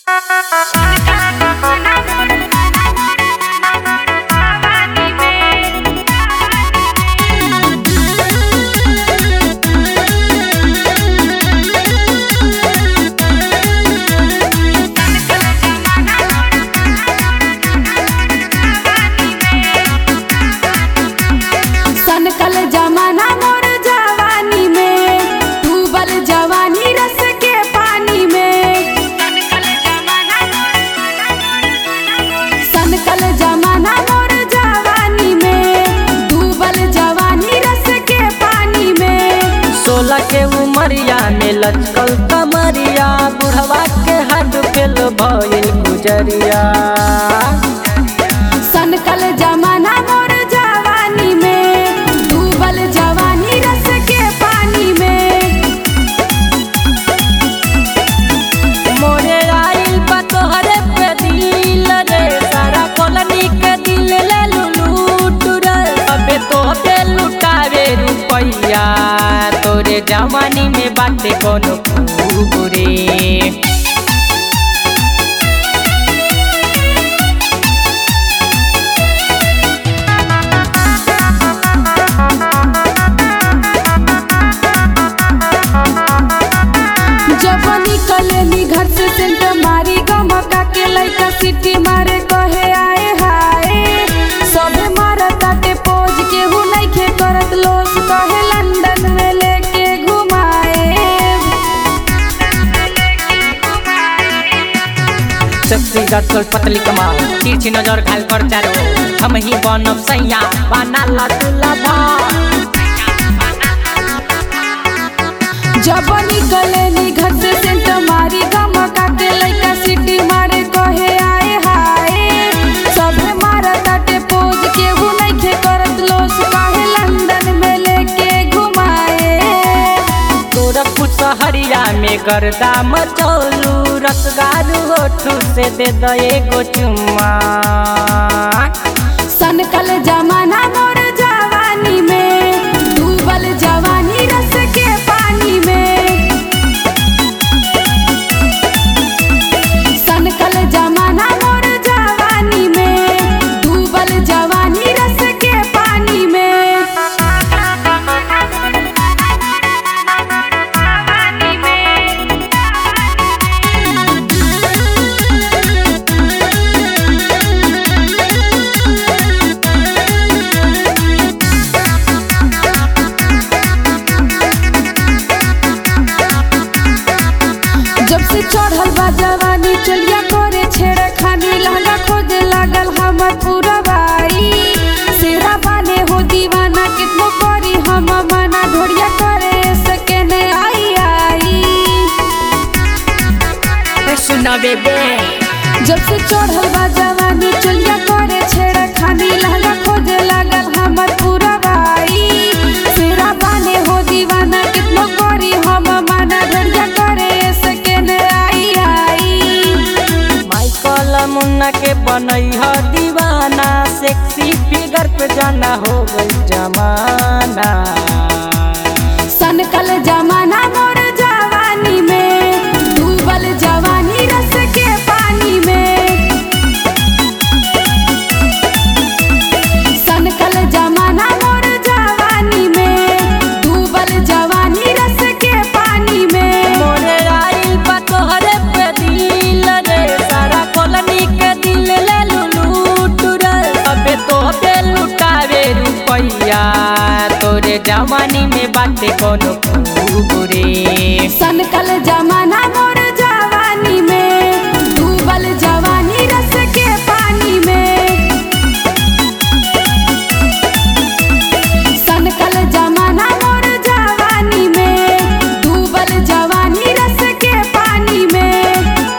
के उमरिया में लचकल कमरिया बुढ़वा के हाथ फेल भइल गुजरिया। सनकल जमाना मोर जवानी में डूबल जवानी रस के पानी में। मोरे आइल बा तोहरे पे दिल रे सारा कॉलोनी के दिल ले लूट रे अबे तो पे लुटावे रुपैया तोरे जवानी में बाटे कोनो खूब रे। जब निकलेनी घर से सेंट मारी गमका के लइका सिटी मारे कहे आए हाय सबे मारताटे पोज के हु नइखे करत लोस कहे लंदन में लेके घुमाए। शक्ति जटल पतली कमाल तिरछी नजर घायल कर चारो हम ही बनब सैया बना लटुला भा। जब निकलेनी घर से सेंट मारी गमका के लइका सिटी मारे कहे आए हाय सबे मारताटे पोज के हु नइखे करत लोस कहे लंदन में लेके घुमाए। गोरखपुर सहरिया में गर्दा मचौलू रसगारू होठू से दे दो एगो चुम्मा। सनकल जमाना मोर जवानी में डूबल जवानी रस के पानी में। सनकल जमाना मोर जवानी में डूबल जवानी रस के पानी में। जब से चढ़ल बा जवानी चलिया करे छेड़ खानी लहंगा खोजे लागल हमर पूरा बाई सेरा बाने हो दीवाना कितनो करी हम मना ढोड़िया करे सके ने आई आई। सुना बेबे जब से चढ़ल बा जवानी चलिया करे छेड़ खानी लहंगा खोजे लागल हमर पूरा बाई सेरा बाने हो दीवाना कितनो करी हम मना ढोड़िया करे सके ने आई आई। माइकल मुन्ना के बनई ह दीवाना सेक्सी फिगर पे जाना हो गई जमाना। सनकल जमाना मोर जवानी में डूबल जवानी रस के पानी में। सनकल जमाना मोर जवानी में डूबल जवानी रस के पानी में। मोरे आइल बा तोहरे पे दिल रे सारा कॉलोनी के दिल ले लूट रे अबे तो पे लुटावे रुपैया तोरे जवानी में बाटे कोनो खूब रे। सनकल जमाना मोर